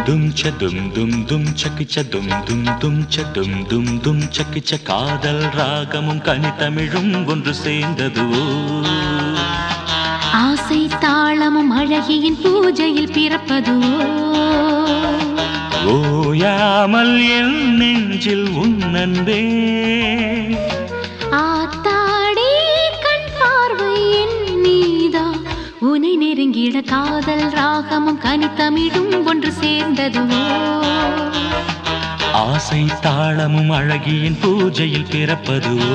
dum cha dum chakkicha dum cha dum chakkicha காதல் ராகமும் கனிதமிழும் ஒன்று சேர்ந்ததுவோ ஆசை தாளமும் அழகியின் பூஜையில் பிறப்பதுவோ ஓயாமல் என் நெஞ்சில் உன் அன்பே ஆத்தாடி கண் பார்வை என் நீதா உன்னை நெருங்கிட காதல் ராகமும் கனிதமிழும் ஒன்று சேர்ந்ததுவோ ஆசை தாளமும் அழகியின் பூஜையில் பிறப்பதுவோ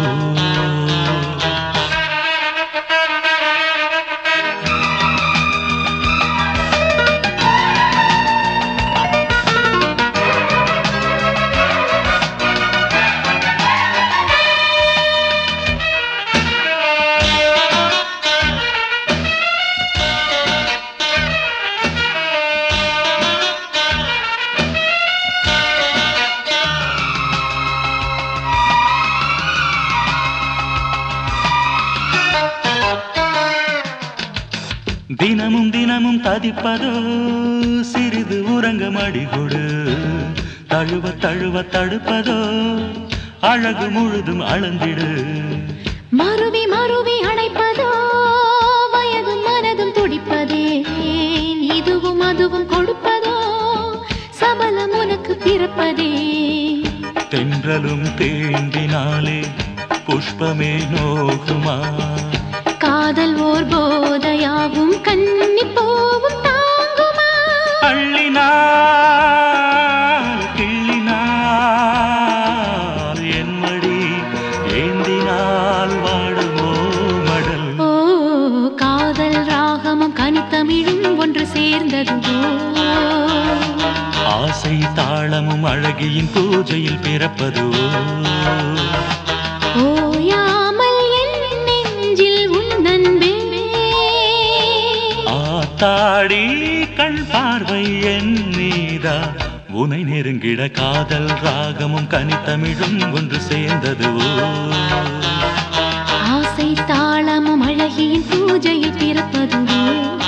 தினமும் தினமும் ததிப்பதோ சிறிது உறங்க மடிகொடு தழுவ தழுவ தடுப்பதோ அழகு முழுதும் அளந்திடு மறுவி மறுவி அணைப்பதோ வயதும் மனதும் துடிப்பதே இதுவும் அதுவும் கொடுப்பதோ சபலம் உனக்கு பிறப்பதே தென்றலும் தேம்பினாலே புஷ்பமே நோகுமா காதல் ஓர் போதையாகும் கன்னி போவும் தாங்குமா அள்ளினாள் கிள்ளினாள் என் மடி ஏந்தினால் வாடுமோ மடல் ஓ காதல் ராகமும் கனிதமிழும் ஒன்று சேர்ந்ததுவோ ஆசை தாளமும் அழகியின் பூஜையில் பிறப்பதுவோ ஓயாமல் என் நெஞ்சில் உன் அன்பே ஆத்தாடி கண் பார்வை என் நீதா உனை நெருங்கிட காதல் ராகமும் கனிதமிழும் ஒன்று சேர்ந்ததுவோ ஆசை தாளமும் அழகியின் பூஜையில் பிறப்பதுவோ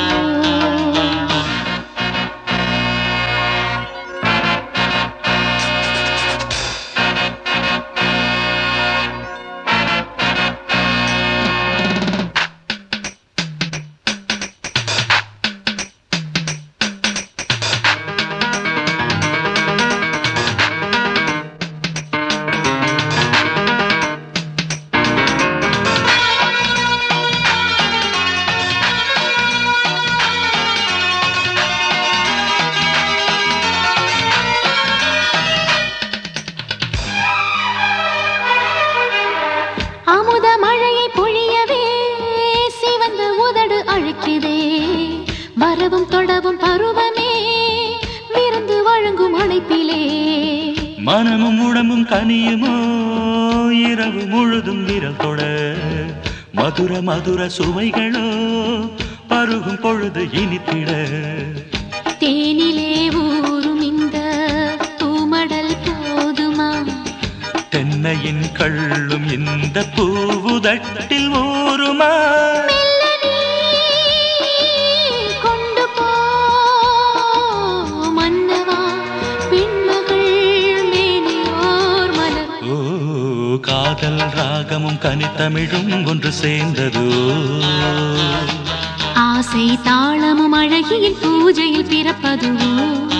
அமுத மழையை பொழியவே சிவந்த உதடு அழைக்குதே வரவும் தொடவும் பருவமே விருந்து வழங்கும் அழைப்பிலே மனமும் உடம்பும் கனியுமோ இரவு முழுதும் விரல் தொட மதுர மதுர சுவைகளோ பருகும் பொழுது இனித்திட தேனிலே ஊரும் இந்த பூமடல் போதுமா தென்னையின் கள்ளும் இந்த பூவுதட்டில் ஊருமா கொண்டு போ மன்னவா பெண்மகள் மேனியோர் மலர் ஓ காதல் ராகமும் கனிதமிழும் ஒன்று சேர்ந்ததோ ஆசை தாளமும் அழகியின் பூஜையில் பிறப்பதுவோ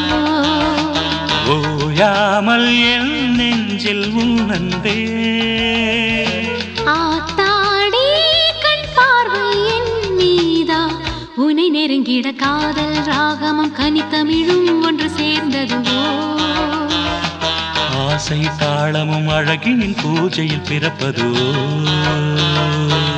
ஓயாமல் என் நெஞ்சில் உன் அன்பே ஆத்தாடி கண் பார்வை என் நீதா உன்னை நெருங்கிட காதல் ராகமும் கனிதமிழும் ஒன்று சேர்ந்ததுவோ ஆசை தாளமும் அழகின் பூஜையில் பிறப்பதோ